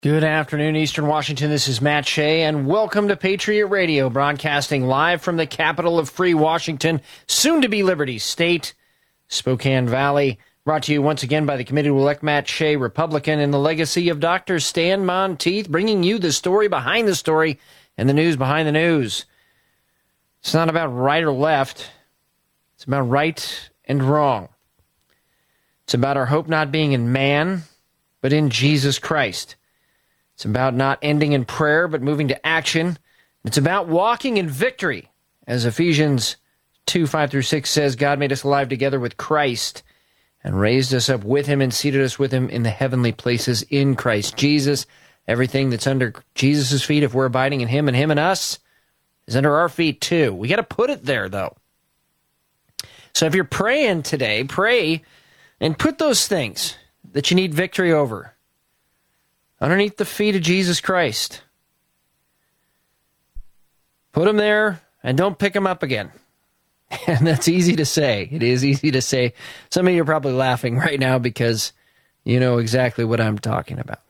Good afternoon, Eastern Washington. This is Matt Shea, and welcome to Patriot Radio, broadcasting live from the capital of free Washington, soon to be Liberty State, Spokane Valley. Brought to you once again by the committee to elect Matt Shea, Republican, and the legacy of Dr. Stan Monteith, bringing you the story behind the story and the news behind the news. It's not about right or left. It's about right and wrong. It's about our hope not being in man, but in Jesus Christ. It's about not ending in prayer, but moving to action. It's about walking in victory. As Ephesians 2:5-6 says, God made us alive together with Christ and raised us up with him and seated us with him in the heavenly places in Christ Jesus. Everything that's under Jesus' feet, if we're abiding in him and him in us, is under our feet too. We got to put it there, though. So if you're praying today, pray and put those things that you need victory over underneath the feet of Jesus Christ. Put them there and don't pick them up again. And that's easy to say. It is easy to say. Some of you are probably laughing right now because you know exactly what I'm talking about.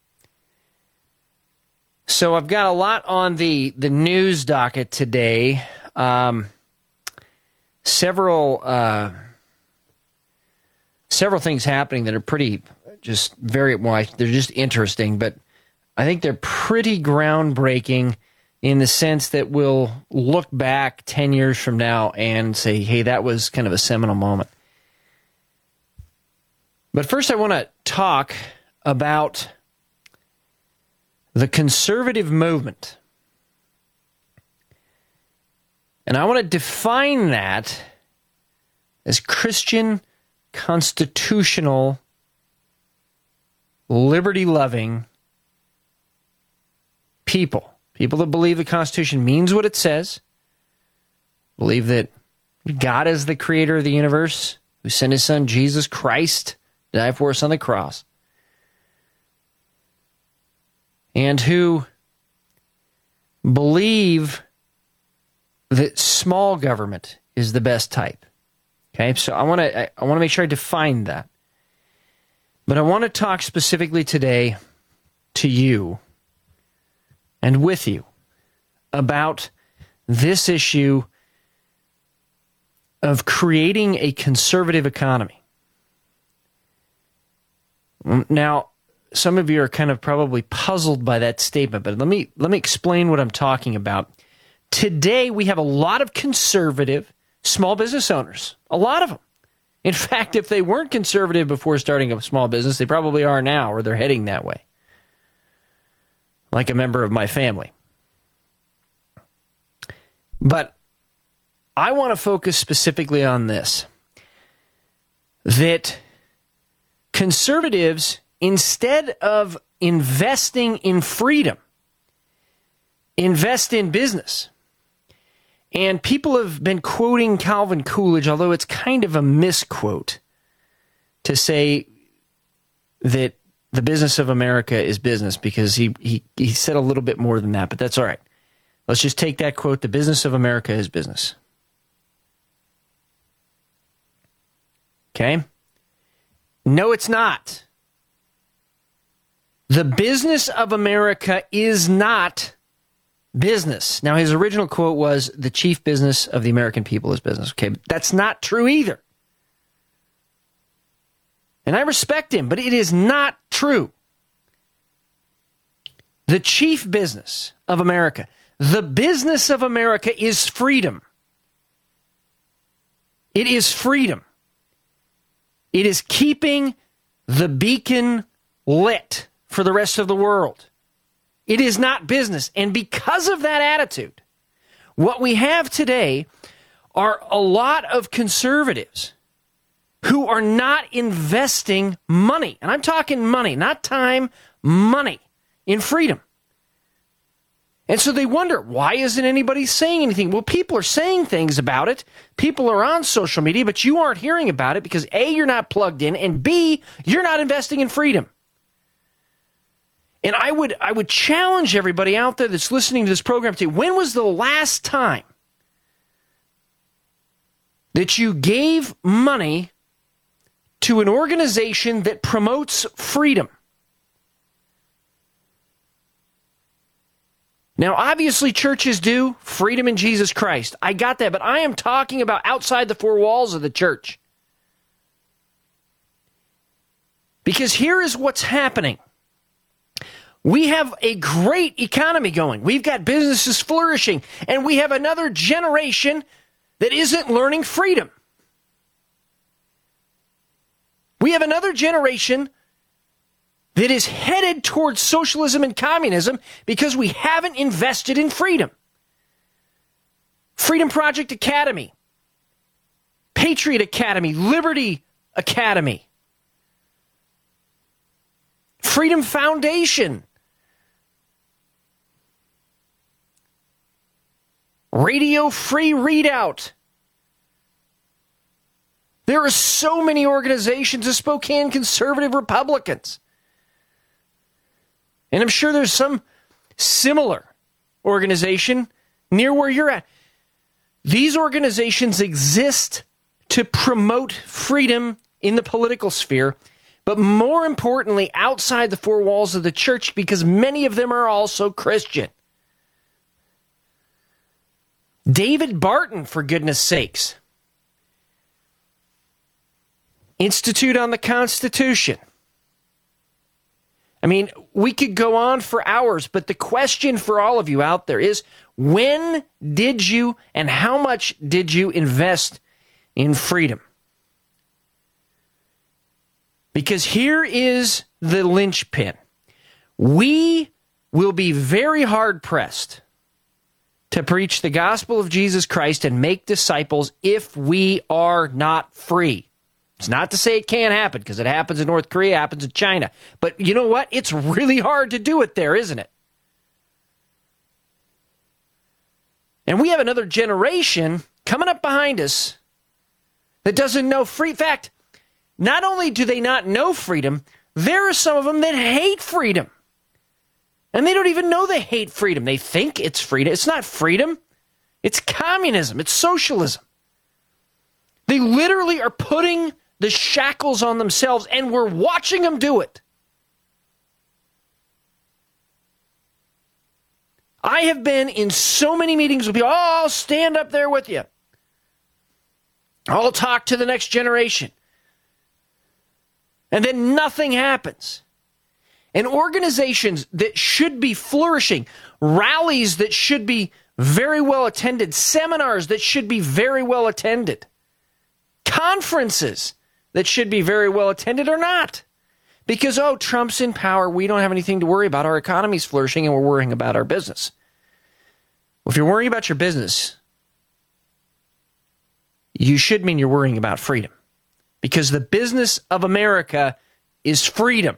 So I've got a lot on the news docket today. Several things happening that are pretty just very, well, they're just interesting, but I think they're pretty groundbreaking in the sense that we'll look back 10 years from now and say, hey, that was kind of a seminal moment. But first I want to talk about the conservative movement. And I want to define that as Christian, constitutional, liberty-loving people. People that believe the Constitution means what it says, believe that God is the creator of the universe, who sent his son Jesus Christ to die for us on the cross, and who believe that small government is the best type. Okay, so I want to make sure I define that. But I want to talk specifically today to you and with you about this issue of creating a conservative economy. Now, some of you are kind of probably puzzled by that statement, but let me explain what I'm talking about. Today, we have a lot of conservative small business owners, a lot of them. In fact, if they weren't conservative before starting a small business, they probably are now, or they're heading that way. Like a member of my family. But I want to focus specifically on this. That conservatives, instead of investing in freedom, invest in business. And people have been quoting Calvin Coolidge, although it's kind of a misquote, to say that the business of America is business, because he said a little bit more than that, but that's all right. Let's just take that quote, the business of America is business. Okay? No, it's not. The business of America is not business. Now, his original quote was, the chief business of the American people is business. Okay, but that's not true either. And I respect him, but it is not true. The chief business of America, the business of America is freedom. It is freedom. It is keeping the beacon lit for the rest of the world. It is not business. And because of that attitude, what we have today are a lot of conservatives who are not investing money. And I'm talking money, not time, money in freedom. And so they wonder, why isn't anybody saying anything? Well, people are saying things about it. People are on social media, but you aren't hearing about it because A, you're not plugged in, and B, you're not investing in freedom. And I would challenge everybody out there that's listening to this program today, when was the last time that you gave money to an organization that promotes freedom? Now, obviously, churches do freedom in Jesus Christ. I got that, but I am talking about outside the four walls of the church. Because here is what's happening. We have a great economy going. We've got businesses flourishing, and we have another generation that isn't learning freedom. We have another generation that is headed towards socialism and communism because we haven't invested in freedom. Freedom Project Academy, Patriot Academy, Liberty Academy, Freedom Foundation, Radio Free Readout. There are so many organizations of Spokane conservative Republicans. And I'm sure there's some similar organization near where you're at. These organizations exist to promote freedom in the political sphere, but more importantly, outside the four walls of the church, because many of them are also Christian. David Barton, for goodness sakes. Institute on the Constitution. I mean, we could go on for hours, but the question for all of you out there is, when did you and how much did you invest in freedom? Because here is the linchpin. We will be very hard-pressed to preach the gospel of Jesus Christ and make disciples if we are not free. It's not to say it can't happen, because it happens in North Korea, happens in China. But you know what? It's really hard to do it there, isn't it? And we have another generation coming up behind us that doesn't know free. In fact, not only do they not know freedom, there are some of them that hate freedom. And they don't even know they hate freedom. They think it's freedom. It's not freedom. It's communism. It's socialism. They literally are putting the shackles on themselves, and we're watching them do it. I have been in so many meetings with people. Oh, I'll stand up there with you. I'll talk to the next generation. And then nothing happens. And organizations that should be flourishing, rallies that should be very well attended, seminars that should be very well attended, conferences that should be very well attended are not. Because, oh, Trump's in power, we don't have anything to worry about. Our economy's flourishing and we're worrying about our business. Well, if you're worrying about your business, you should mean you're worrying about freedom. Because the business of America is freedom.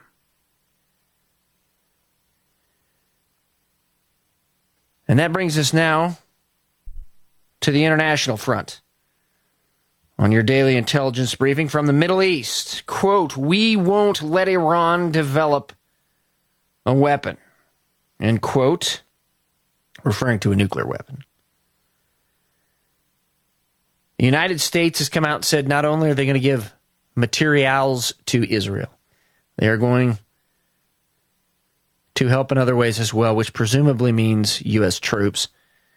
And that brings us now to the international front. On your daily intelligence briefing from the Middle East, quote, "We won't let Iran develop a weapon," end quote, referring to a nuclear weapon. The United States has come out and said not only are they going to give materials to Israel, they are going to help in other ways as well, which presumably means U.S. troops.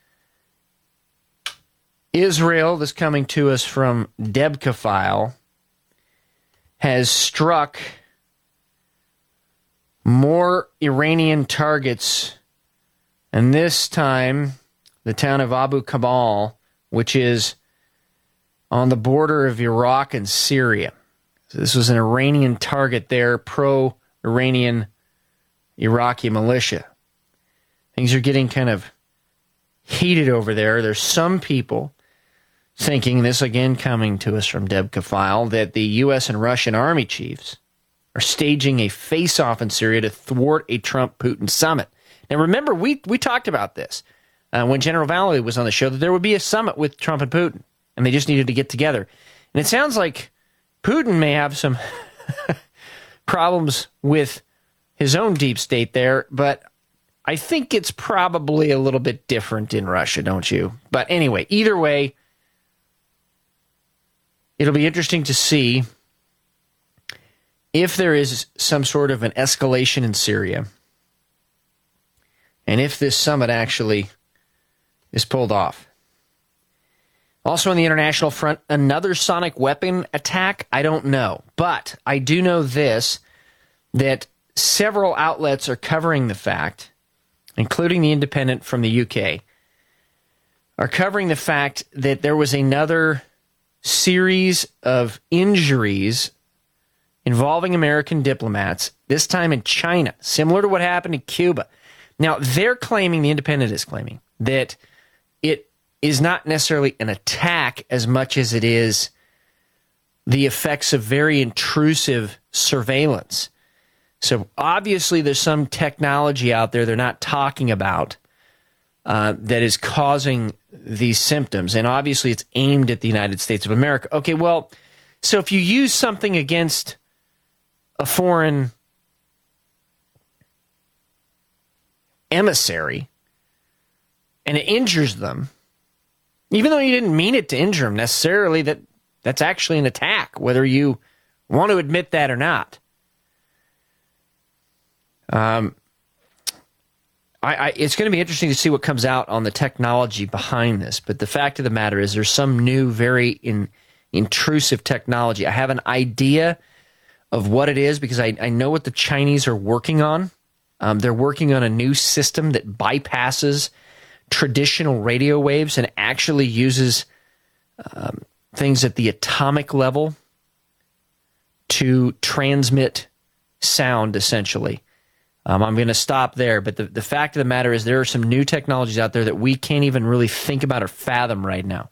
Israel, this coming to us from Debka File, has struck more Iranian targets, and this time the town of Abu Kamal, which is on the border of Iraq and Syria. So this was an Iranian target there, pro-Iranian Iraqi militia. Things are getting kind of heated over there. There's some people thinking, this again coming to us from Debka File, that the U.S. and Russian army chiefs are staging a face-off in Syria to thwart a Trump-Putin summit. Now remember, we talked about this when General Valley was on the show, that there would be a summit with Trump and Putin, and they just needed to get together. And it sounds like Putin may have some problems with his own deep state there, but I think it's probably a little bit different in Russia, don't you? But anyway, either way, it'll be interesting to see if there is some sort of an escalation in Syria and if this summit actually is pulled off. Also on the international front, another sonic weapon attack? I don't know. But I do know this, that several outlets are covering the fact, including The Independent from the UK, are covering the fact that there was another series of injuries involving American diplomats, this time in China, similar to what happened in Cuba. Now, they're claiming, The Independent is claiming, that it is not necessarily an attack as much as it is the effects of very intrusive surveillance. So obviously there's some technology out there they're not talking about that is causing these symptoms. And obviously it's aimed at the United States of America. Okay, well, so if you use something against a foreign emissary and it injures them, even though you didn't mean it to injure them necessarily, that's actually an attack, whether you want to admit that or not. It's going to be interesting to see what comes out on the technology behind this, but the fact of the matter is there's some new, very intrusive technology. I have an idea of what it is because I know what the Chinese are working on. They're working on a new system that bypasses traditional radio waves and actually uses things at the atomic level to transmit sound, essentially. I'm going to stop there, but the fact of the matter is there are some new technologies out there that we can't even really think about or fathom right now.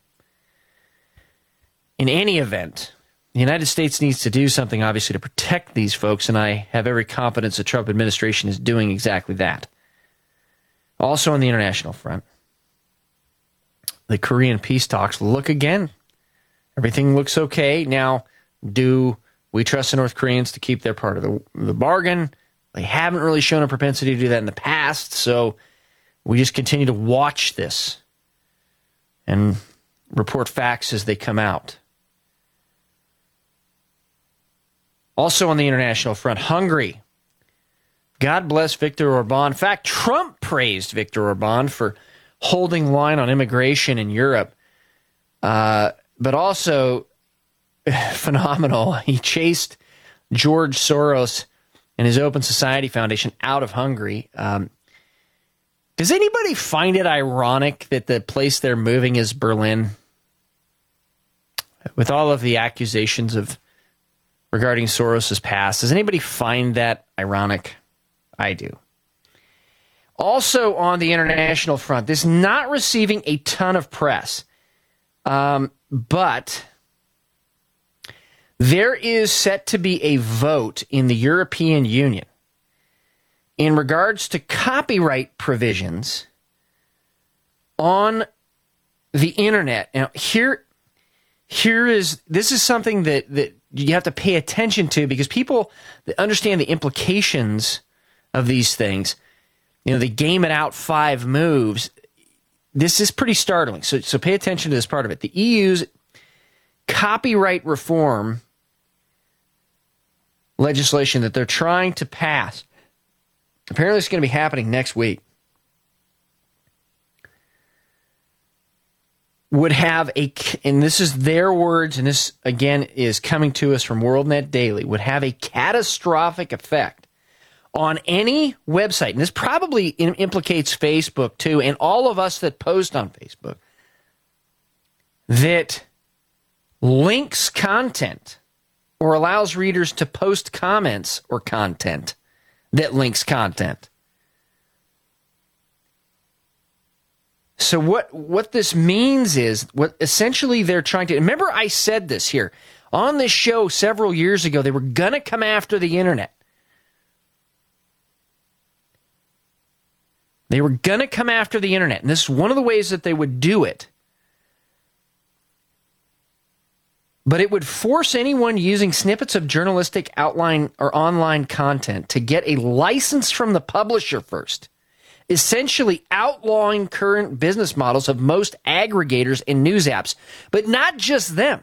In any event, the United States needs to do something, obviously, to protect these folks, and I have every confidence the Trump administration is doing exactly that. Also on the international front, the Korean peace talks look again. Everything looks okay. Now, do we trust the North Koreans to keep their part of the bargain? They haven't really shown a propensity to do that in the past, so we just continue to watch this and report facts as they come out. Also on the international front, Hungary. God bless Viktor Orban. In fact, Trump praised Viktor Orban for holding line on immigration in Europe. But also, phenomenal, he chased George Soros and his Open Society Foundation out of Hungary. Does anybody find it ironic that the place they're moving is Berlin? With all of the accusations regarding Soros's past, does anybody find that ironic? I do. Also on the international front, this is not receiving a ton of press, but there is set to be a vote in the European Union in regards to copyright provisions on the internet. Now, this is something that you have to pay attention to because people that understand the implications of these things, they game it out 5 moves. This is pretty startling. So pay attention to this part of it. The EU's copyright reform legislation that they're trying to pass, apparently it's going to be happening next week, would have and this is their words, and this, again, is coming to us from WorldNet Daily, would have a catastrophic effect on any website, and this probably implicates Facebook too, and all of us that post on Facebook, that links content or allows readers to post comments or content that links content. So what this means is, what essentially they're trying to... Remember I said this here on this show several years ago, they were going to come after the internet. They were going to come after the internet, and this is one of the ways that they would do it. But it would force anyone using snippets of journalistic outline or online content to get a license from the publisher first, essentially outlawing current business models of most aggregators and news apps. But not just them.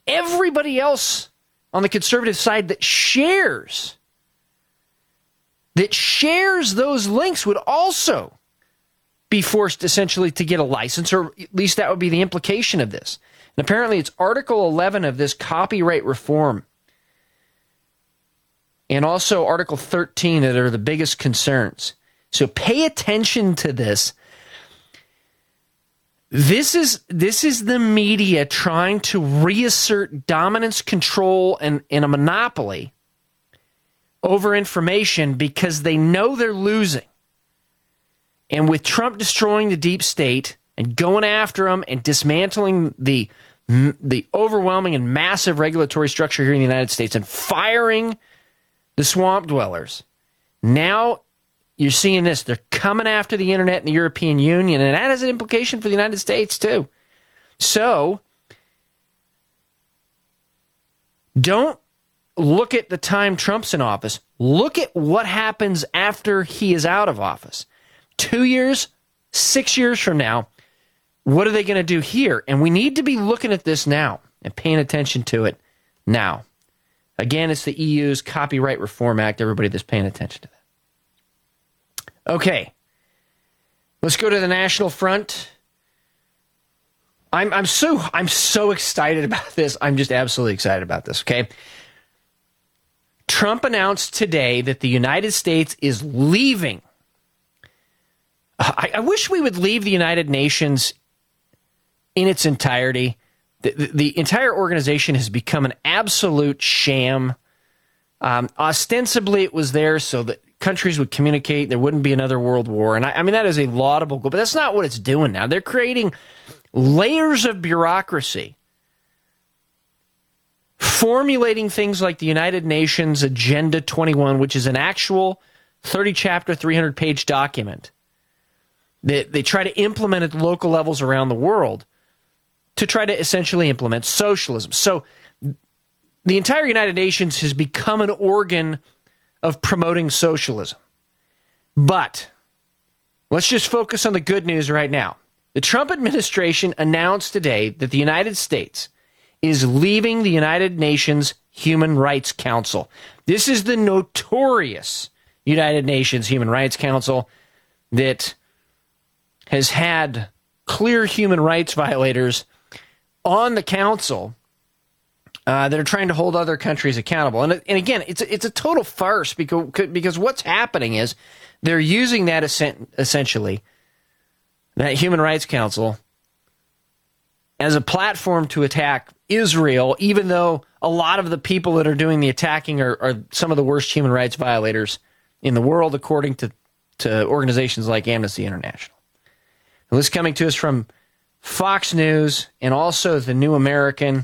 Everybody else on the conservative side that shares that shares those links would also be forced essentially to get a license, or at least that would be the implication of this. And apparently it's Article 11 of this copyright reform and also Article 13 that are the biggest concerns. So pay attention to this. This is the media trying to reassert dominance, control, and a monopoly over information because they know they're losing. And with Trump destroying the deep state and going after them and dismantling the overwhelming and massive regulatory structure here in the United States and firing the swamp dwellers, now you're seeing this. They're coming after the internet and the European Union, and that has an implication for the United States, too. So, don't look at the time Trump's in office. Look at what happens after he is out of office. 2 years, 6 years from now, what are they going to do here? And we need to be looking at this now and paying attention to it now. Again, it's the EU's Copyright Reform Act. Everybody that's paying attention to that. Okay, let's go to the national front. I'm so excited about this. I'm just absolutely excited about this, okay? Trump announced today that the United States is leaving. I wish we would leave the United Nations in its entirety. The entire organization has become an absolute sham. Ostensibly, it was there so that countries would communicate, there wouldn't be another world war. And I mean, that is a laudable goal, but that's not what it's doing now. They're creating layers of bureaucracy, formulating things like the United Nations Agenda 21, which is an actual 30-chapter, 300-page document that they try to implement at local levels around the world to try to essentially implement socialism. So the entire United Nations has become an organ of promoting socialism. But let's just focus on the good news right now. The Trump administration announced today that the United States is leaving the United Nations Human Rights Council. This is the notorious United Nations Human Rights Council that has had clear human rights violators on the council that are trying to hold other countries accountable. And again, it's a total farce because what's happening is they're using that essentially, that Human Rights Council, as a platform to attack Israel, even though a lot of the people that are doing the attacking are some of the worst human rights violators in the world, according to organizations like Amnesty International. And this is coming to us from Fox News and also the New American.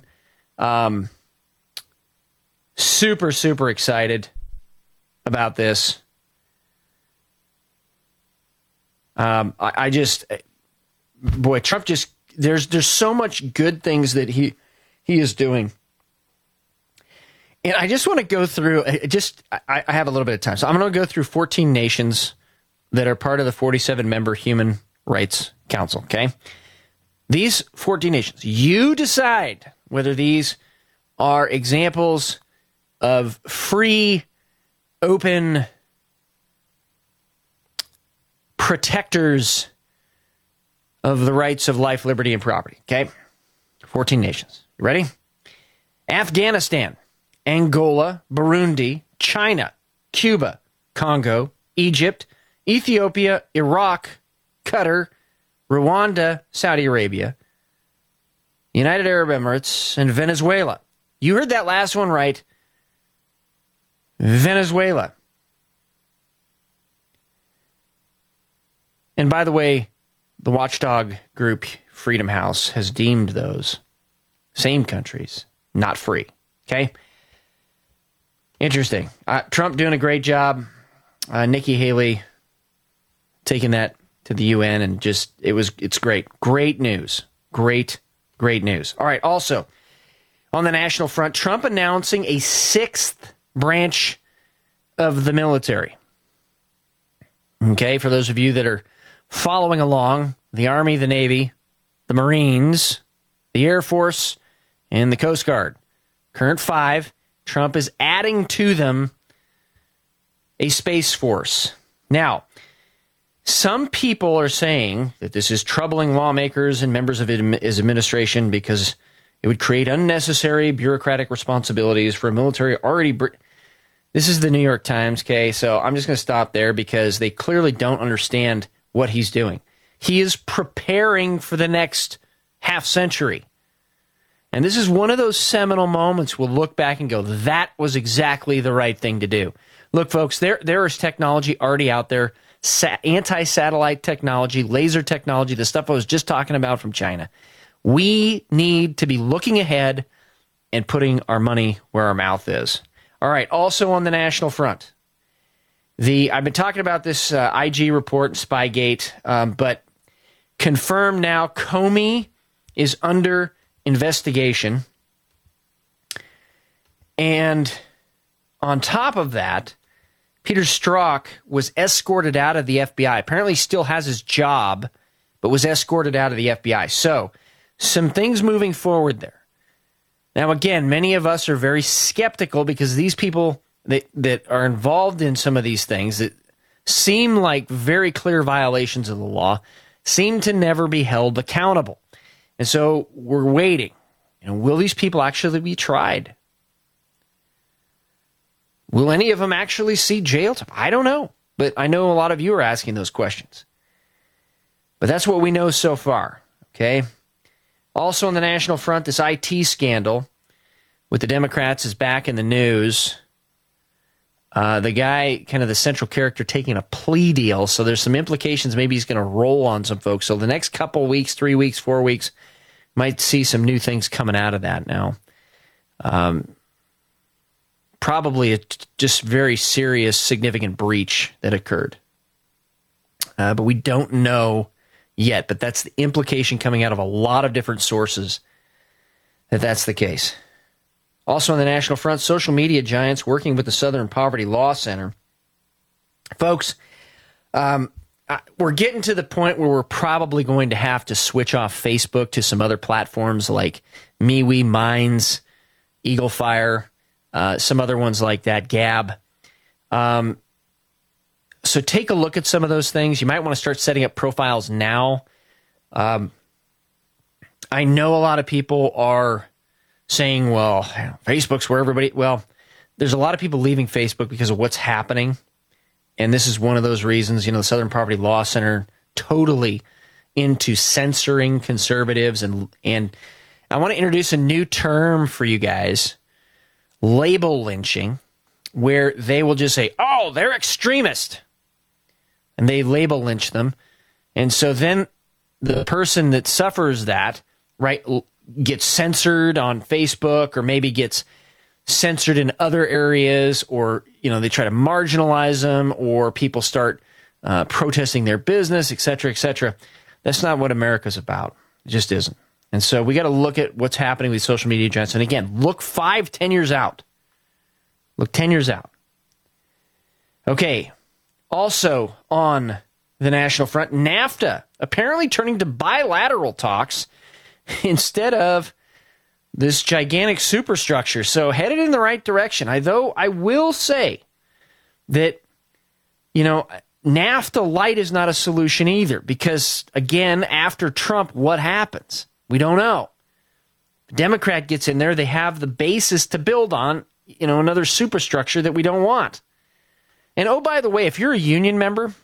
Super, super excited about this. Trump just, there's so much good things that he is doing. And I just want to go through, I have a little bit of time. So I'm going to go through 14 nations that are part of the 47-member Human Rights Council, okay? These 14 nations, you decide whether these are examples of free, open protectors of the rights of life, liberty, and property, okay? 14 nations. You ready? Afghanistan, Angola, Burundi, China, Cuba, Congo, Egypt, Ethiopia, Iraq, Qatar, Rwanda, Saudi Arabia, United Arab Emirates, and Venezuela. You heard that last one right. Venezuela. And by the way, the watchdog group Freedom House has deemed those same countries not free. Okay? Interesting. Trump doing a great job. Nikki Haley taking that to the UN, and it's great. Great news. Great news. All right, also, on the national front, Trump announcing a sixth branch of the military. Okay, for those of you that are following along, the Army, the Navy, the Marines, the Air Force, and the Coast Guard. Current 5, Trump is adding to them a space force. Now, some people are saying that this is troubling lawmakers and members of his administration because it would create unnecessary bureaucratic responsibilities for a military already... This is the New York Times, okay? So I'm just going to stop there because they clearly don't understand what he's doing. He is preparing for the next half century. And this is one of those seminal moments we'll look back and go, that was exactly the right thing to do. Look, folks, there is technology already out there, anti-satellite technology, laser technology, the stuff I was just talking about from China. We need to be looking ahead and putting our money where our mouth is. All right, also on the national front, I've been talking about this IG report and Spygate, but confirmed now Comey is under investigation. And on top of that, Peter Strzok was escorted out of the FBI. Apparently still has his job, but was escorted out of the FBI. So, some things moving forward there. Now, again, many of us are very skeptical because these people that are involved in some of these things that seem like very clear violations of the law seem to never be held accountable. And so we're waiting. Will these people actually be tried? Will any of them actually see jail time? I don't know. But I know a lot of you are asking those questions. But that's what we know so far. Okay? Also on the national front, this IT scandal with the Democrats is back in the news. The guy, kind of the central character, taking a plea deal. So there's some implications. Maybe he's going to roll on some folks. So the next couple weeks, 3 weeks, 4 weeks, might see some new things coming out of that now. Probably a just very serious, significant breach that occurred. But we don't know yet. But that's the implication coming out of a lot of different sources that that's the case. Also on the national front, social media giants working with the Southern Poverty Law Center. Folks, we're getting to the point where we're probably going to have to switch off Facebook to some other platforms like MeWe, Minds, Eagle Fire, some other ones like that, Gab. So take a look at some of those things. You might want to start setting up profiles now. I know a lot of people are saying, well, Facebook's where everybody... Well, there's a lot of people leaving Facebook because of what's happening. And this is one of those reasons, the Southern Poverty Law Center totally into censoring conservatives. And I want to introduce a new term for you guys, label lynching, where they will just say, oh, they're extremist. And they label lynch them. And so then the person that suffers that, right, gets censored on Facebook or maybe gets censored in other areas, or, they try to marginalize them, or people start protesting their business, et cetera, et cetera. That's not what America's about. It just isn't. And so we got to look at what's happening with social media giants. And again, look 5-10 years out. Look 10 years out. Okay. Also on the national front, NAFTA apparently turning to bilateral talks instead of this gigantic superstructure. So headed in the right direction. Though I will say that, NAFTA light is not a solution either, because, again, after Trump, what happens? We don't know. The Democrat gets in there. They have the basis to build on, another superstructure that we don't want. And, oh, by the way, if you're a union member,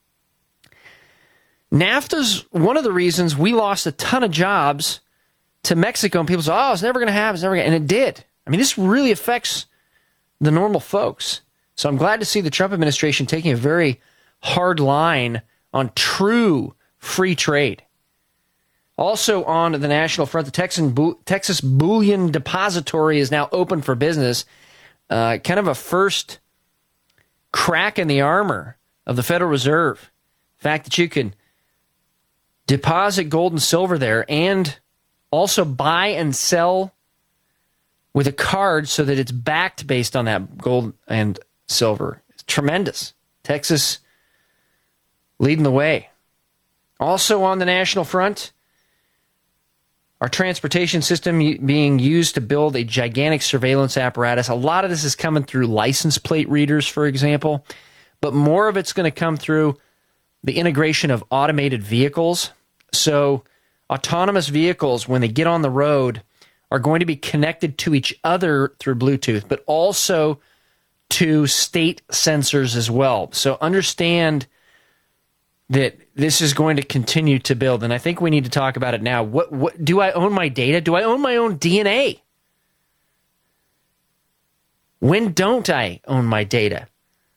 NAFTA's one of the reasons we lost a ton of jobs to Mexico, and people say, oh, it's never going to happen, and it did. I mean, this really affects the normal folks. So I'm glad to see the Trump administration taking a very hard line on true free trade. Also on the national front, the Texas Bullion Depository is now open for business. Kind of a first crack in the armor of the Federal Reserve. The fact that you can deposit gold and silver there and also buy and sell with a card so that it's backed based on that gold and silver. It's tremendous. Texas leading the way. Also on the national front, our transportation system being used to build a gigantic surveillance apparatus. A lot of this is coming through license plate readers, for example. but more of it's going to come through the integration of automated vehicles. So autonomous vehicles, when they get on the road, are going to be connected to each other through Bluetooth, but also to state sensors as well. So understand that this is going to continue to build, and I think we need to talk about it now. What do I own my data? Do I own my own DNA? When don't I own my data?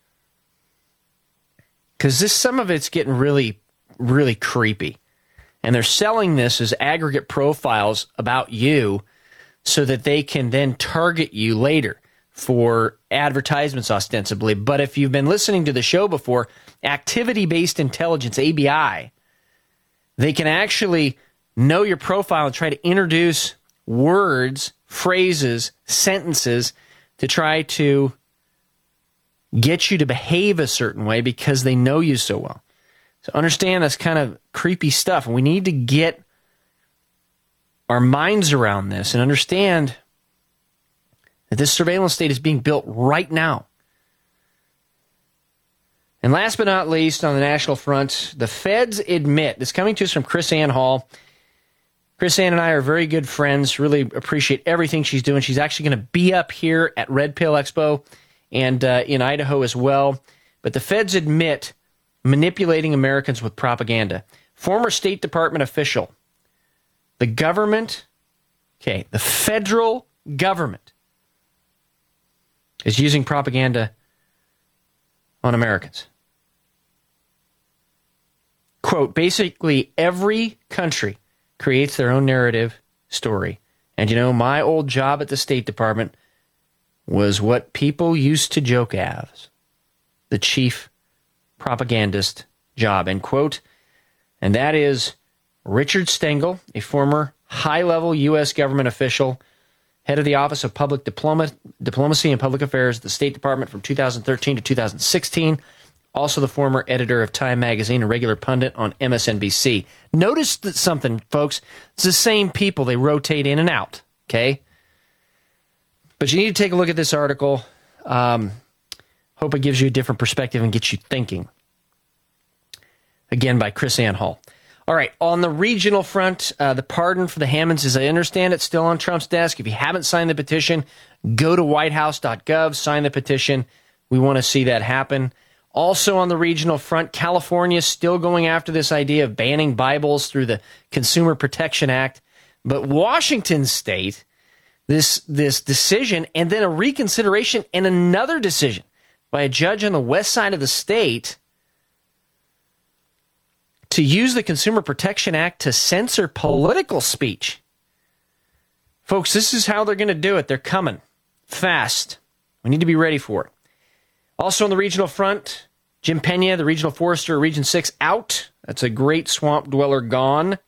Because some of it's getting really, really creepy. And they're selling this as aggregate profiles about you so that they can then target you later for advertisements ostensibly. But if you've been listening to the show before, activity-based intelligence, ABI, they can actually know your profile and try to introduce words, phrases, sentences to try to get you to behave a certain way because they know you so well. So understand that's kind of creepy stuff. And we need to get our minds around this and understand that this surveillance state is being built right now. And last but not least, on the national front, the feds admit, this coming to us from KrisAnne Hall. KrisAnne and I are very good friends, really appreciate everything she's doing. She's actually going to be up here at Red Pill Expo and in Idaho as well. But the feds admit manipulating Americans with propaganda. Former State Department official, the government, the federal government is using propaganda on Americans. Quote, basically every country creates their own narrative story. And my old job at the State Department was what people used to joke as the chief propagandist job, end quote. And that is Richard Stengel, a former high-level U.S. government official, head of the Office of Public Diplomacy and Public Affairs at the State Department from 2013 to 2016, also the former editor of Time Magazine, a regular pundit on MSNBC. Notice that something, folks, it's the same people. They rotate in and out, okay? But you need to take a look at this article. Hope it gives you a different perspective and gets you thinking. Again, by KrisAnne Hall. All right, on the regional front, the pardon for the Hammonds, as I understand it, still on Trump's desk. If you haven't signed the petition, go to whitehouse.gov, sign the petition. We want to see that happen. Also on the regional front, California is still going after this idea of banning Bibles through the Consumer Protection Act. But Washington State, this decision, and then a reconsideration and another decision by a judge on the west side of the state to use the Consumer Protection Act to censor political speech. Folks, this is how they're going to do it. They're coming fast. We need to be ready for it. Also on the regional front, Jim Pena, the regional forester of Region 6, out. That's a great swamp dweller gone.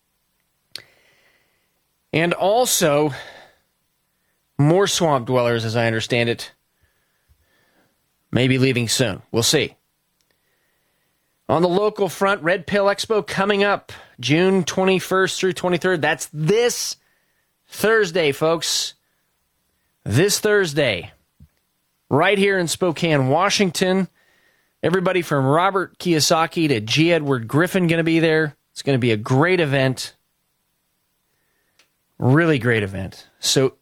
And also, more swamp dwellers, as I understand it, may be leaving soon. We'll see. On the local front, Red Pill Expo coming up June 21st through 23rd. That's this Thursday, folks. This Thursday. Right here in Spokane, Washington. Everybody from Robert Kiyosaki to G. Edward Griffin going to be there. It's going to be a great event. Really great event. So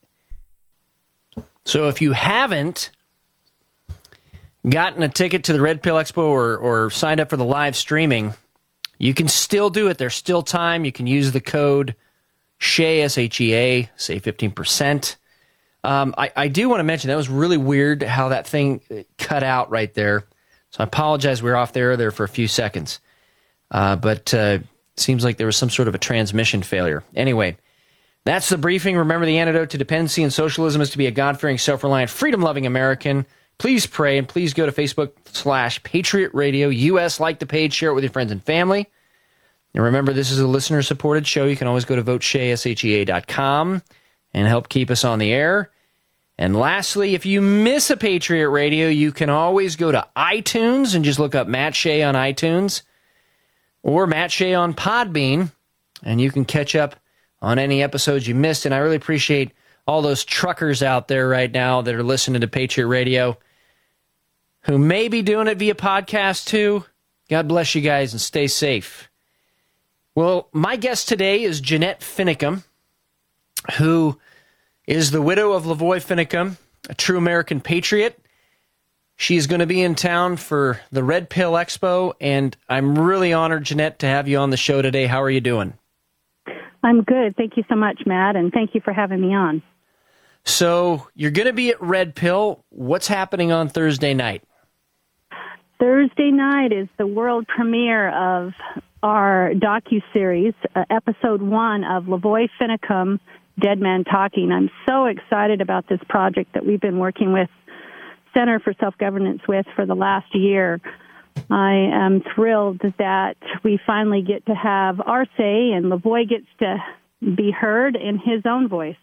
if you haven't gotten a ticket to the Red Pill Expo or signed up for the live streaming, you can still do it. There's still time. You can use the code SHEA, S-H-E-A, save 15%. I do want to mention that was really weird how that thing cut out right there. So I apologize. We were off there for a few seconds. But it seems like there was some sort of a transmission failure. Anyway, that's the briefing. Remember, the antidote to dependency and socialism is to be a God-fearing, self-reliant, freedom-loving American. Please pray, and please go to Facebook/Patriot Radio US. Like the page, share it with your friends and family. And remember, this is a listener-supported show. You can always go to voteshea.com and help keep us on the air. And lastly, if you miss a Patriot Radio, you can always go to iTunes and just look up Matt Shea on iTunes or Matt Shea on Podbean, and you can catch up on any episodes you missed. And I really appreciate all those truckers out there right now that are listening to Patriot Radio. who may be doing it via podcast too. God bless you guys and stay safe. Well, my guest today is Jeanette Finicum, who is the widow of Lavoy Finicum, a true American patriot. She's going to be in town for the Red Pill Expo, and I'm really honored, Jeanette, to have you on the show today. How are you doing? I'm good. Thank you so much, Matt, and thank you for having me on. So you're going to be at Red Pill. What's happening on Thursday night? Thursday night is the world premiere of our docuseries, episode 1 of Lavoy Finicum, Dead Man Talking. I'm so excited about this project that we've been working with Center for Self-Governance with for the last year. I am thrilled that we finally get to have our say, and Lavoy gets to be heard in his own voice.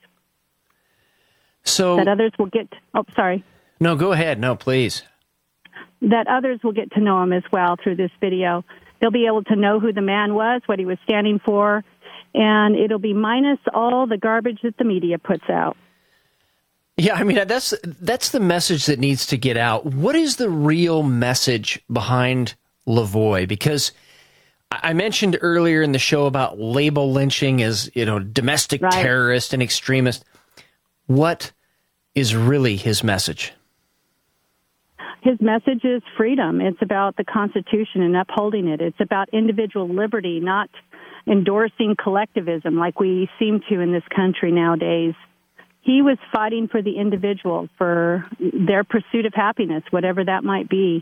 So that others will get... sorry. No, go ahead. No, please. That others will get to know him as well through this video. They'll be able to know who the man was, what he was standing for, and it'll be minus all the garbage that the media puts out. Yeah, I mean, that's the message that needs to get out. What is the real message behind Lavoy? Because I mentioned earlier in the show about label lynching as, domestic terrorist and extremist. What is really his message? His message is freedom. It's about the Constitution and upholding it. It's about individual liberty, not endorsing collectivism like we seem to in this country nowadays. He was fighting for the individual, for their pursuit of happiness, whatever that might be.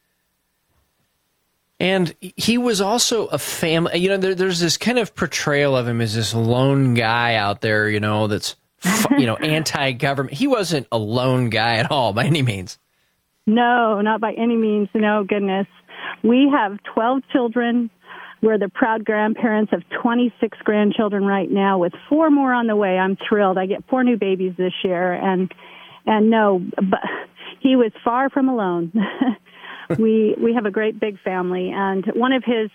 And he was also a family, there's this kind of portrayal of him as this lone guy out there, that's, anti-government. He wasn't a lone guy at all by any means. No, not by any means. No, goodness. We have 12 children. We're the proud grandparents of 26 grandchildren right now, with 4 more on the way. I'm thrilled. I get 4 new babies this year, and no, but he was far from alone. We have a great big family, and one of his,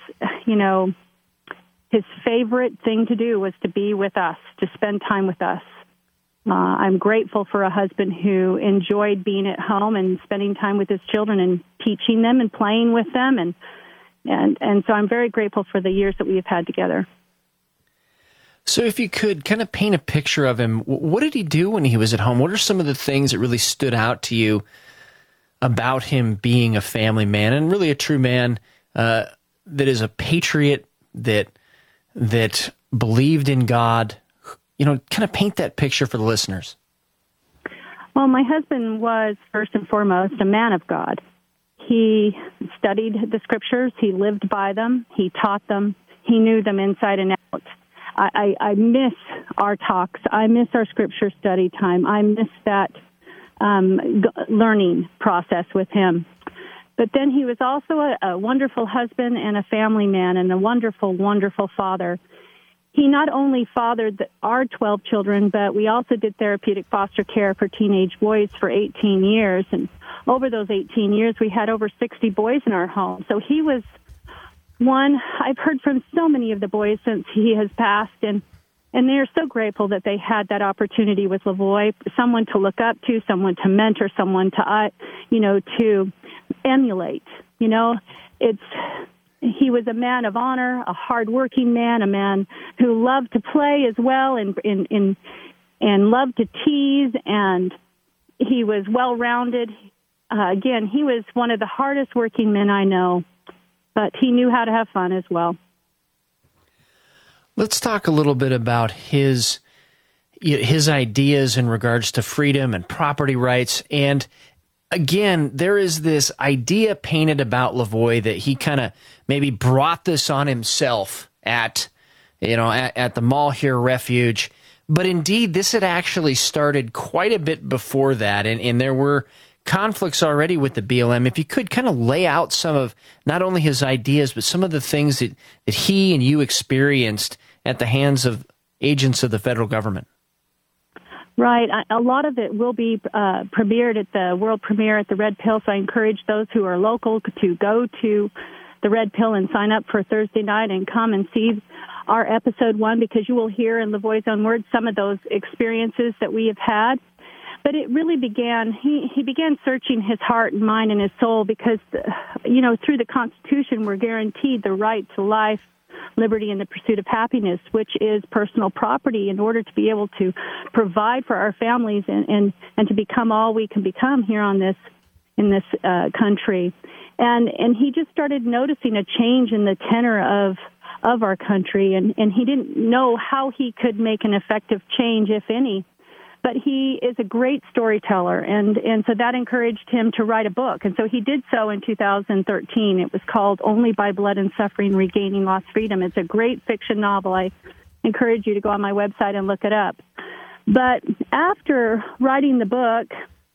his favorite thing to do was to be with us, to spend time with us. I'm grateful for a husband who enjoyed being at home and spending time with his children and teaching them and playing with them, and so I'm very grateful for the years that we have had together. So if you could kind of paint a picture of him, what did he do when he was at home? What are some of the things that really stood out to you about him being a family man and really a true man that is a patriot, that believed in God? Kind of paint that picture for the listeners. Well, my husband was, first and foremost, a man of God. He studied the scriptures. He lived by them. He taught them. He knew them inside and out. I miss our talks. I miss our scripture study time. I miss that learning process with him. But then he was also a wonderful husband and a family man and a wonderful, wonderful father. He not only fathered our 12 children, but we also did therapeutic foster care for teenage boys for 18 years. And over those 18 years, we had over 60 boys in our home. So he was one. I've heard from so many of the boys since he has passed, and they're so grateful that they had that opportunity with Lavoy, someone to look up to, someone to mentor, someone to, to emulate. He was a man of honor, a hard-working man, a man who loved to play as well and loved to tease, and he was well-rounded. Again, he was one of the hardest-working men I know, but he knew how to have fun as well. Let's talk a little bit about his ideas in regards to freedom and property rights. And again, there is this idea painted about Lavoy that he kind of maybe brought this on himself at the Malheur Refuge. But indeed, this had actually started quite a bit before that, and there were conflicts already with the BLM. If you could kind of lay out some of not only his ideas, but some of the things that he and you experienced at the hands of agents of the federal government. Right. A lot of it will be premiered at the world premiere at the Red Pill, so I encourage those who are local to go to the Red Pill and sign up for Thursday night and come and see our episode 1, because you will hear in Lavoy's own words some of those experiences that we have had. But it really began, he began searching his heart and mind and his soul because, through the Constitution, we're guaranteed the right to life, liberty, and the pursuit of happiness, which is personal property in order to be able to provide for our families and to become all we can become here in this country. And he just started noticing a change in the tenor of our country, and he didn't know how he could make an effective change, if any. But he is a great storyteller, and so that encouraged him to write a book. And so he did so in 2013. It was called Only by Blood and Suffering, Regaining Lost Freedom. It's a great fiction novel. I encourage you to go on my website and look it up. But after writing the book,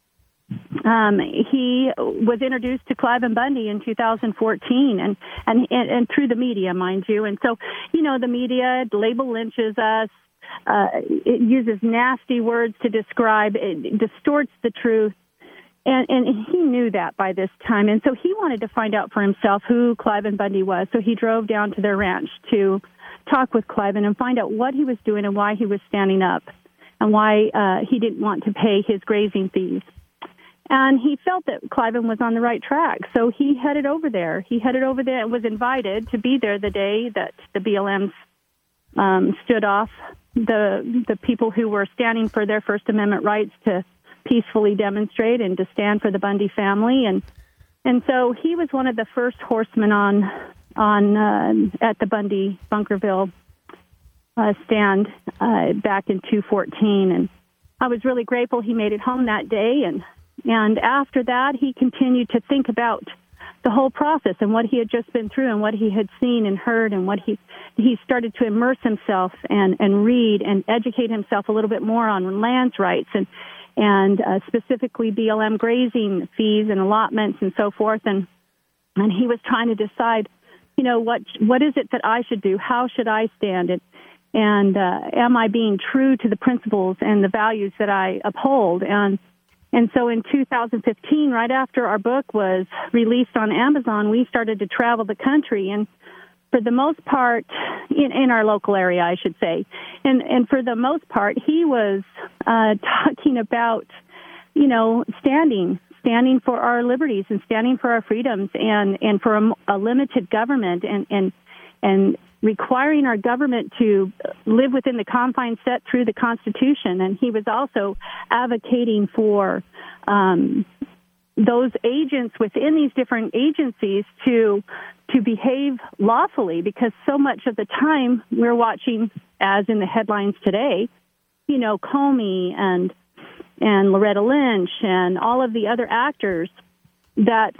he was introduced to Cliven Bundy in 2014, and through the media, mind you. And so, the media label lynches us. It uses nasty words to describe, it distorts the truth, and he knew that by this time, and so he wanted to find out for himself who Cliven Bundy was. So he drove down to their ranch to talk with Cliven and find out what he was doing and why he was standing up and why he didn't want to pay his grazing fees. And he felt that Cliven was on the right track, so he headed over there. He headed over there and was invited to be there the day that the BLMs stood off the people who were standing for their First Amendment rights to peacefully demonstrate and to stand for the Bundy family. And so he was one of the first horsemen on at the Bundy Bunkerville stand back in 2014. And I was really grateful he made it home that day. And after that, he continued to think about the whole process and what he had just been through and what he had seen and heard, and what he started to immerse himself and read and educate himself a little bit more on lands rights and specifically BLM grazing fees and allotments and so forth. And he was trying to decide, what is it that I should do? How should I stand? And am I being true to the principles and the values that I uphold? And so in 2015, right after our book was released on Amazon, we started to travel the country, and for the most part, in our local area, I should say, and for the most part, he was talking about, standing for our liberties and standing for our freedoms and for a limited government and requiring our government to live within the confines set through the Constitution. And he was also advocating for those agents within these different agencies to behave lawfully, because so much of the time we're watching, as in the headlines today, Comey and Loretta Lynch and all of the other actors that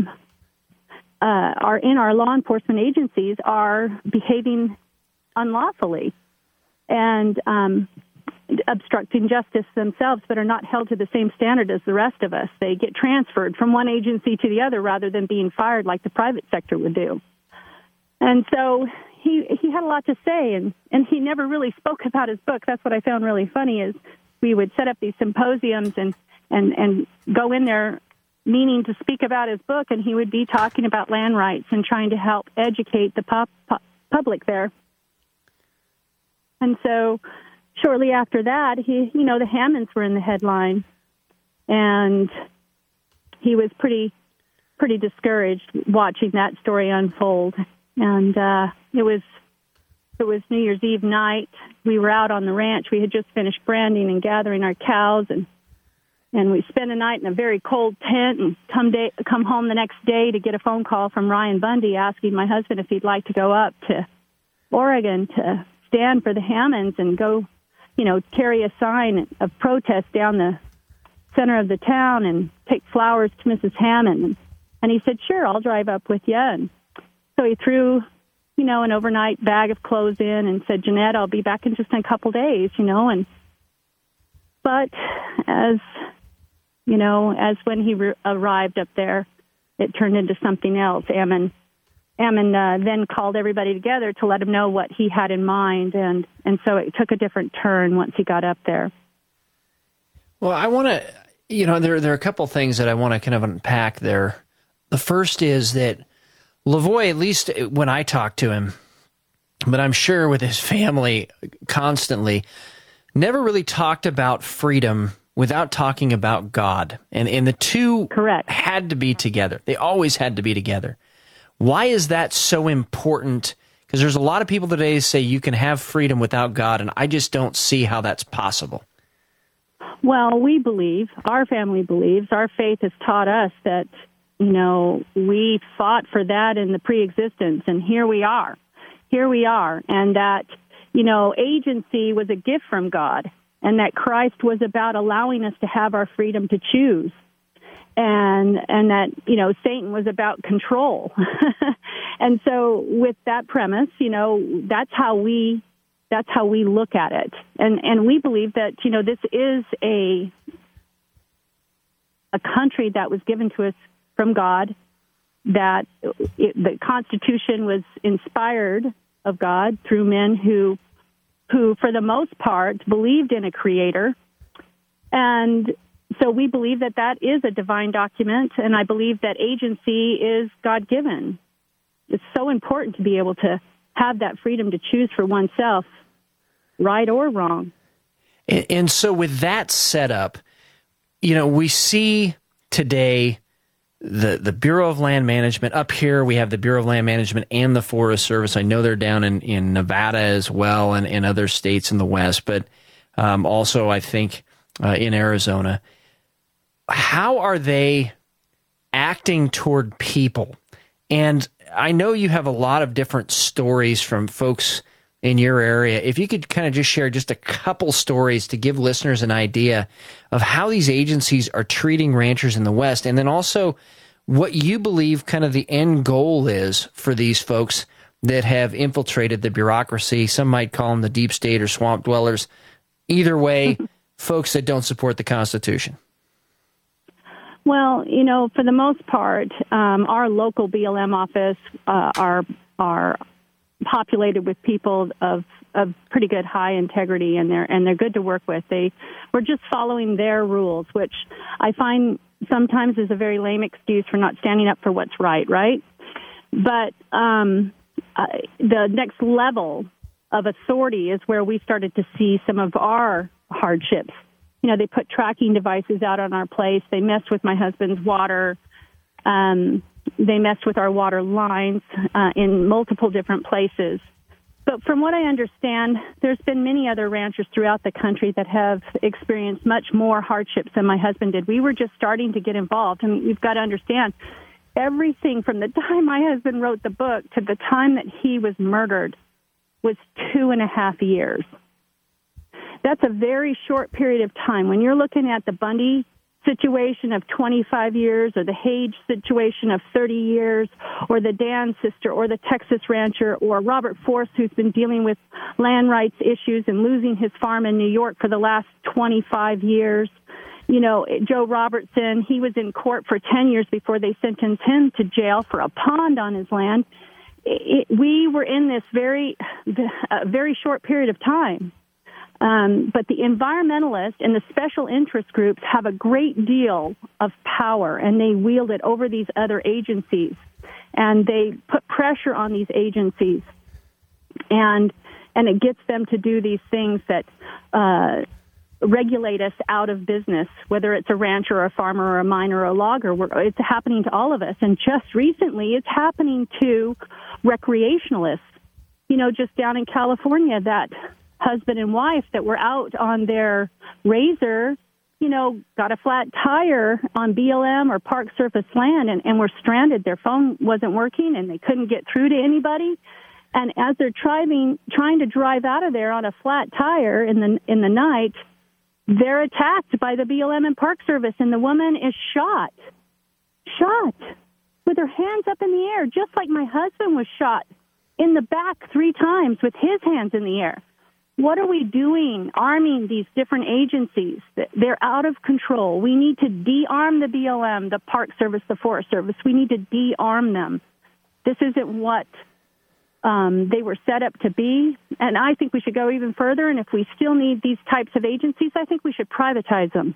are in our law enforcement agencies are behaving unlawfully and obstructing justice themselves, but are not held to the same standard as the rest of us. They get transferred from one agency to the other rather than being fired like the private sector would do. And so he had a lot to say, and he never really spoke about his book. That's what I found really funny, is we would set up these symposiums and go in there meaning to speak about his book, and he would be talking about land rights and trying to help educate the public there. And so shortly after that, the Hammonds were in the headline, and he was pretty discouraged watching that story unfold. And it was New Year's Eve night. We were out on the ranch. We had just finished branding and gathering our cows, and we spent a night in a very cold tent and come home the next day to get a phone call from Ryan Bundy asking my husband if he'd like to go up to Oregon to stand for the Hammonds and go, carry a sign of protest down the center of the town and take flowers to Mrs. Hammond. And he said, sure, I'll drive up with you. And so he threw, an overnight bag of clothes in and said, Jeanette, I'll be back in just a couple days, But as when he arrived up there, it turned into something else. Ammon then called everybody together to let him know what he had in mind, and so it took a different turn once he got up there. Well, I want to, there are a couple things that I want to kind of unpack there. The first is that Lavoie, at least when I talked to him, but I'm sure with his family constantly, never really talked about freedom without talking about God. And the two Correct. had to be together. They always had to be together. Why is that so important? Because there's a lot of people today who say you can have freedom without God, and I just don't see how that's possible. Well, we believe, our family believes, our faith has taught us that, we fought for that in the pre-existence, and here we are. And that, agency was a gift from God, and that Christ was about allowing us to have our freedom to choose. And that, Satan was about control. And so with that premise, that's how we look at it. And we believe that, this is a country that was given to us from God, that the Constitution was inspired of God through men who, for the most part, believed in a creator. And so we believe that that is a divine document, and I believe that agency is God-given. It's so important to be able to have that freedom to choose for oneself, right or wrong. And so with that setup, we see today the Bureau of Land Management. Up here, we have the Bureau of Land Management and the Forest Service. I know they're down in Nevada as well and in other states in the West, but also I think in Arizona. How are they acting toward people? And I know you have a lot of different stories from folks in your area. If you could kind of just share just a couple stories to give listeners an idea of how these agencies are treating ranchers in the West, and then also what you believe kind of the end goal is for these folks that have infiltrated the bureaucracy. Some might call them the deep state or swamp dwellers. Either way, folks that don't support the Constitution. Well, for the most part, our local BLM office are populated with people of pretty good high integrity, and they're good to work with. We're just following their rules, which I find sometimes is a very lame excuse for not standing up for what's right? But the next level of authority is where we started to see some of our hardships. They put tracking devices out on our place. They messed with my husband's water. They messed with our water lines in multiple different places. But from what I understand, there's been many other ranchers throughout the country that have experienced much more hardships than my husband did. We were just starting to get involved. I mean, you've got to understand, everything from the time my husband wrote the book to the time that he was murdered was 2.5 years. That's a very short period of time. When you're looking at the Bundy situation of 25 years, or the Hage situation of 30 years, or the Dan sister, or the Texas rancher, or Robert Force, who's been dealing with land rights issues and losing his farm in New York for the last 25 years. Joe Robertson, he was in court for 10 years before they sentenced him to jail for a pond on his land. We were in this very short period of time. But the environmentalists and the special interest groups have a great deal of power, and they wield it over these other agencies. And they put pressure on these agencies, and it gets them to do these things that regulate us out of business, whether it's a rancher or a farmer or a miner or a logger. It's happening to all of us. And just recently, it's happening to recreationalists. Just down in California, that husband and wife that were out on their razor, got a flat tire on BLM or Park Service land and were stranded. Their phone wasn't working and they couldn't get through to anybody. And as they're trying to drive out of there on a flat tire in the night, they're attacked by the BLM and Park Service, and the woman is shot with her hands up in the air, just like my husband was shot in the back 3 times with his hands in the air. What are we doing, arming these different agencies? They're out of control. We need to de-arm the BLM, the Park Service, the Forest Service. We need to de-arm them. This isn't what they were set up to be. And I think we should go even further. And if we still need these types of agencies, I think we should privatize them.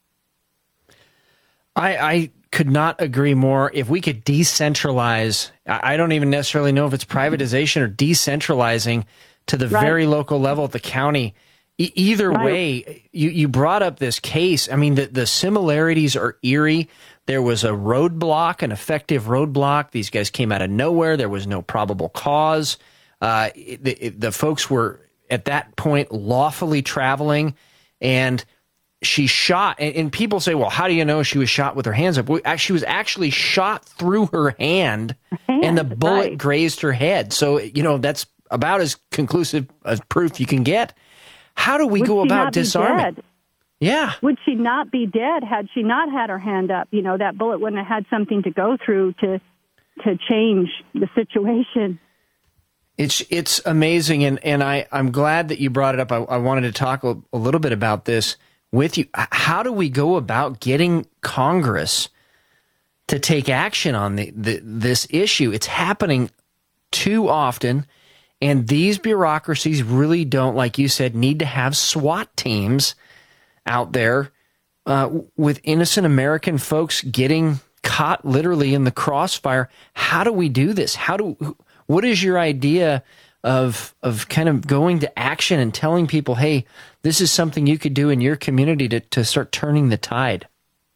I could not agree more. If we could decentralize, I don't even necessarily know if it's privatization or decentralizing to the very local level at the county. Either way, you brought up this case. I mean, the similarities are eerie. There was a roadblock, an effective roadblock. These guys came out of nowhere. There was no probable cause. The folks were, at that point, lawfully traveling, and she shot. And people say, well, how do you know she was shot with her hands up? She was actually shot through her hand, and the bullet grazed her head. So, that's about as conclusive as proof you can get. How do we go about disarming? Yeah. Would she not be dead had she not had her hand up? That bullet wouldn't have had something to go through to change the situation. It's amazing, and I'm glad that you brought it up. I wanted to talk a little bit about this with you. How do we go about getting Congress to take action on this issue? It's happening too often, and these bureaucracies really don't, like you said, need to have SWAT teams out there with innocent American folks getting caught literally in the crossfire. How do we do this? What is your idea of kind of going to action and telling people, hey, this is something you could do in your community to start turning the tide?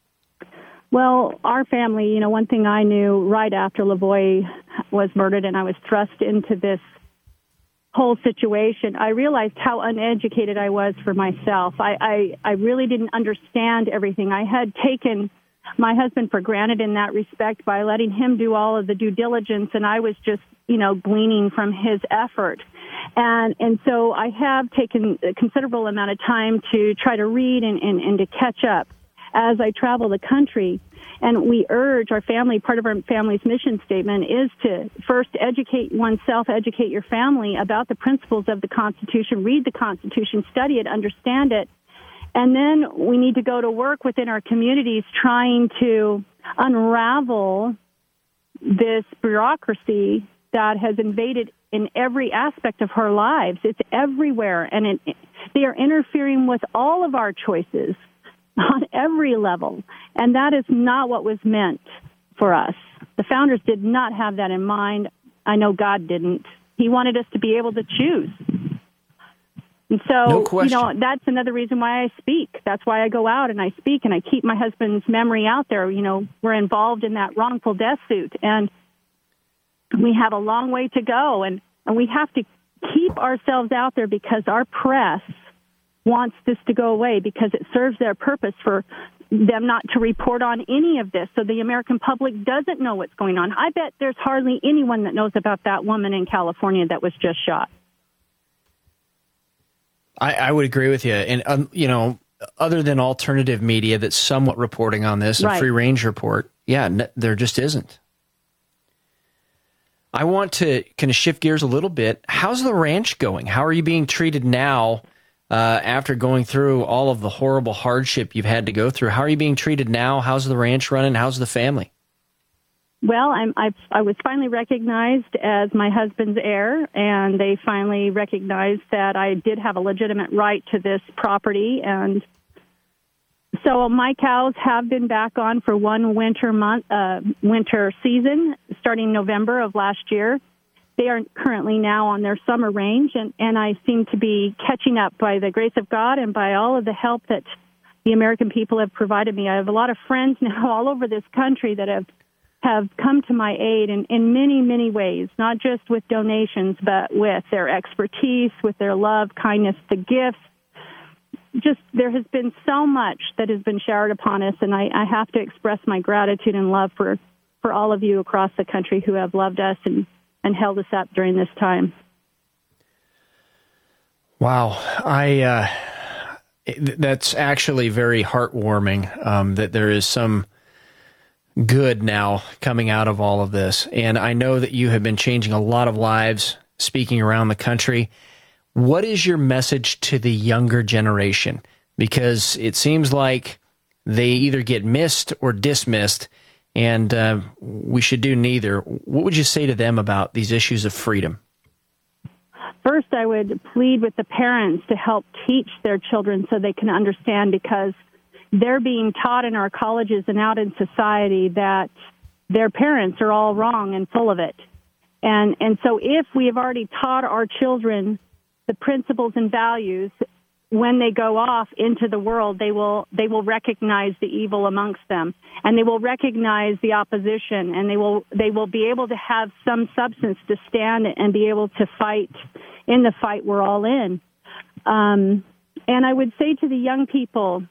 Well, our family, one thing I knew right after Lavoie was murdered and I was thrust into this whole situation, I realized how uneducated I was for myself. I really didn't understand everything. I had taken my husband for granted in that respect by letting him do all of the due diligence, and I was just, gleaning from his effort. And so I have taken a considerable amount of time to try to read and to catch up as I travel the country. And we urge our family, part of our family's mission statement is to first educate oneself, educate your family about the principles of the Constitution, read the Constitution, study it, understand it. And then we need to go to work within our communities trying to unravel this bureaucracy that has invaded in every aspect of our lives. It's everywhere, and they are interfering with all of our choices on every level, and that is not what was meant for us. The founders did not have that in mind. I know God didn't. He wanted us to be able to choose. And so, no question. That's another reason why I speak. That's why I go out and I speak, and I keep my husband's memory out there. We're involved in that wrongful death suit, and we have a long way to go, and we have to keep ourselves out there because our press wants this to go away because it serves their purpose for them not to report on any of this, so the American public doesn't know what's going on. I bet there's hardly anyone that knows about that woman in California that was just shot. I would agree with you. And, other than alternative media that's somewhat reporting on this, a Free Range Report, there just isn't. I want to kind of shift gears a little bit. How's the ranch going? How are you being treated now after going through all of the horrible hardship you've had to go through? How are you being treated now? How's the ranch running? How's the family? Well, I was finally recognized as my husband's heir, and they finally recognized that I did have a legitimate right to this property. And so my cows have been back on for one winter season, starting November of last year. They are currently now on their summer range, and I seem to be catching up by the grace of God and by all of the help that the American people have provided me. I have a lot of friends now all over this country that have come to my aid in many, many ways, not just with donations, but with their expertise, with their love, kindness, the gifts. Just there has been so much that has been showered upon us, and I have to express my gratitude and love for all of you across the country who have loved us and held us up during this time. Wow. That's actually very heartwarming that there is some good now coming out of all of this. And I know that you have been changing a lot of lives, speaking around the country. What is your message to the younger generation? Because it seems like they either get missed or dismissed, and we should do neither. What would you say to them about these issues of freedom? First, I would plead with the parents to help teach their children so they can understand, because they're being taught in our colleges and out in society that their parents are all wrong and full of it. And so if we have already taught our children the principles and values when they go off into the world, they will recognize the evil amongst them, and they will recognize the opposition, and they will be able to have some substance to stand and be able to fight in the fight we're all in. And I would say to the young people,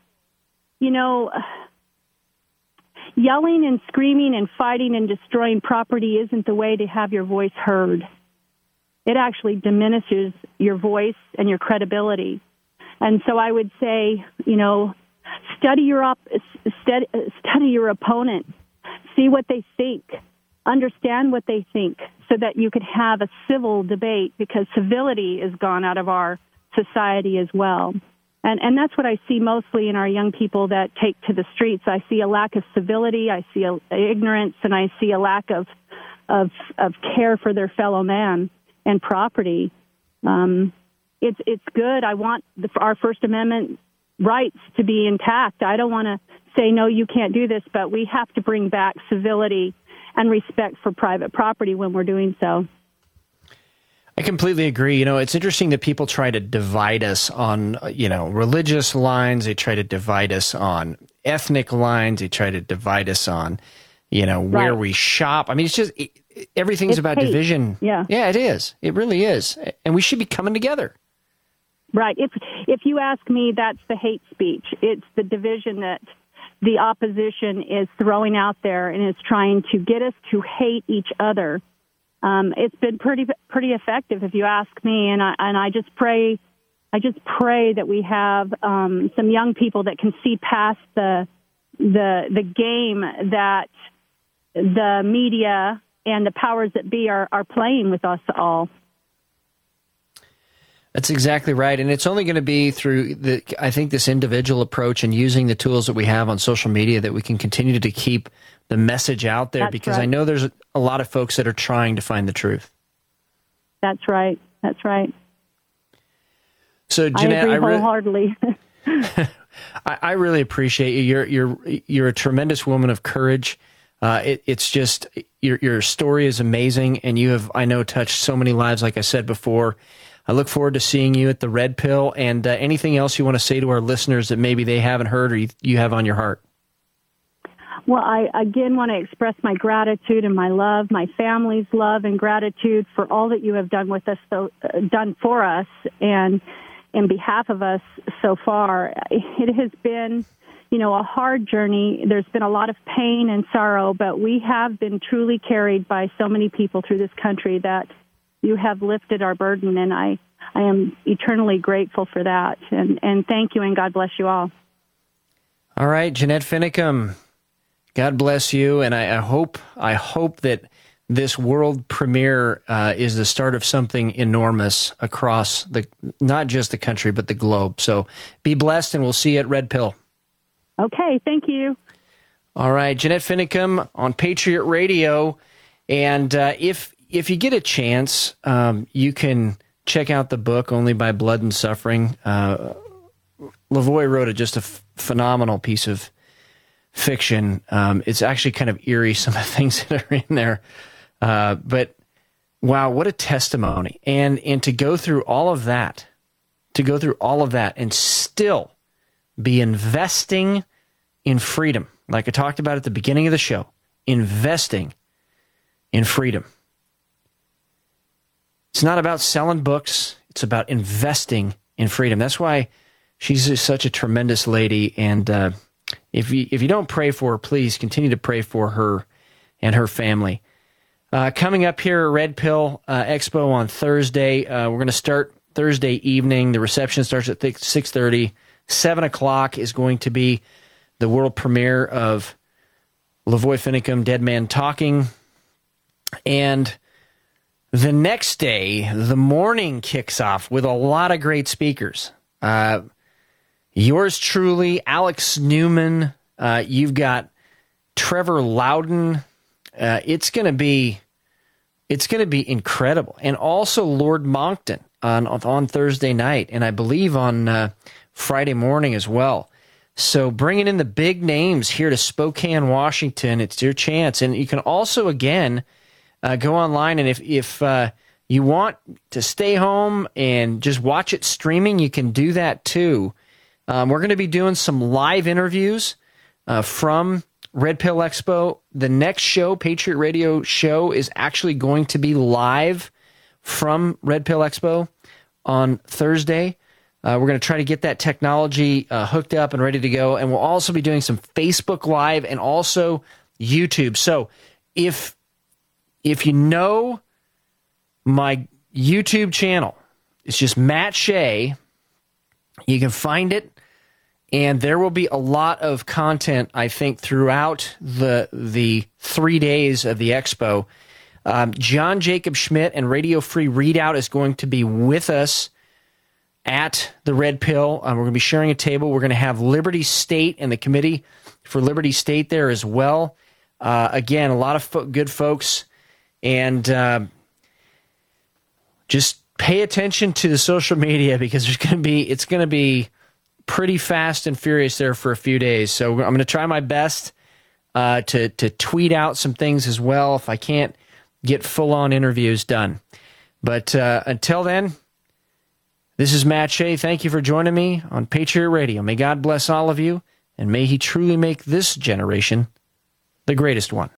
yelling and screaming and fighting and destroying property isn't the way to have your voice heard. It actually diminishes your voice and your credibility. And so I would say, study your opponent, see what they think, understand what they think, so that you could have a civil debate, because civility is gone out of our society as well. And that's what I see mostly in our young people that take to the streets. I see a lack of civility, I see ignorance, and I see a lack of care for their fellow man and property. It's good. I want our First Amendment rights to be intact. I don't want to say, no, you can't do this, but we have to bring back civility and respect for private property when we're doing so. I completely agree. It's interesting that people try to divide us on, religious lines. They try to divide us on ethnic lines. They try to divide us on, where we shop. I mean, it's just, everything's about hate. Division. Yeah, it is. It really is. And we should be coming together. Right. If you ask me, that's the hate speech. It's the division that the opposition is throwing out there and is trying to get us to hate each other. It's been pretty effective, if you ask me, and I just pray that we have some young people that can see past the game that the media and the powers that be are playing with us all. That's exactly right, and it's only going to be through I think this individual approach and using the tools that we have on social media that we can continue to keep the message out there. That's because right. I know there's a lot of folks that are trying to find the truth. That's right. That's right. So, Jeanette, I agree wholeheartedly. I really appreciate you. You're a tremendous woman of courage. It's just your story is amazing, and you have, I know, touched so many lives. Like I said before, I look forward to seeing you at the Red Pill. And anything else you want to say to our listeners that maybe they haven't heard or you have on your heart? Well, I again want to express my gratitude and my love, my family's love and gratitude for all that you have done with us, done for us, and in behalf of us so far. It has been, a hard journey. There's been a lot of pain and sorrow, but we have been truly carried by so many people through this country that you have lifted our burden, and I am eternally grateful for that. And thank you, and God bless you all. All right, Jeanette Finicum, God bless you, and I hope that this world premiere is the start of something enormous across not just the country, but the globe. So be blessed, and we'll see you at Red Pill. Okay, thank you. All right, Jeanette Finicum on Patriot Radio, and if you get a chance, you can check out the book, Only by Blood and Suffering. Lavoie wrote just a phenomenal piece of fiction. It's actually kind of eerie, some of the things that are in there. But wow, what a testimony. And to go through all of that, and still be investing in freedom. Like I talked about at the beginning of the show, investing in freedom. It's not about selling books. It's about investing in freedom. That's why she's just such a tremendous lady. And if you don't pray for her, please continue to pray for her and her family. Coming up here at Red Pill Expo on Thursday, we're going to start Thursday evening. The reception starts at 6:30. 7 o'clock is going to be the world premiere of Lavoie Finicum, Dead Man Talking. And the next day, the morning kicks off with a lot of great speakers. Yours truly, Alex Newman. You've got Trevor Loudon. It's going to be incredible. And also Lord Monckton on Thursday night, and I believe on Friday morning as well. So bringing in the big names here to Spokane, Washington. It's your chance. And you can also, again, go online, and if you want to stay home and just watch it streaming, you can do that too. We're going to be doing some live interviews from Red Pill Expo. The next show, Patriot Radio show, is actually going to be live from Red Pill Expo on Thursday. We're going to try to get that technology hooked up and ready to go. And we'll also be doing some Facebook Live and also YouTube. So if you know my YouTube channel, it's just Matt Shea. You can find it. And there will be a lot of content, I think, throughout the 3 days of the expo. John Jacob Schmidt and Radio Free Readout is going to be with us at the Red Pill. We're going to be sharing a table. We're going to have Liberty State and the committee for Liberty State there as well. Again, a lot of good folks. And just pay attention to the social media because it's going to be pretty fast and furious there for a few days. So I'm going to try my best to tweet out some things as well if I can't get full-on interviews done. But until then, this is Matt Shea. Thank you for joining me on Patriot Radio. May God bless all of you, and may he truly make this generation the greatest one.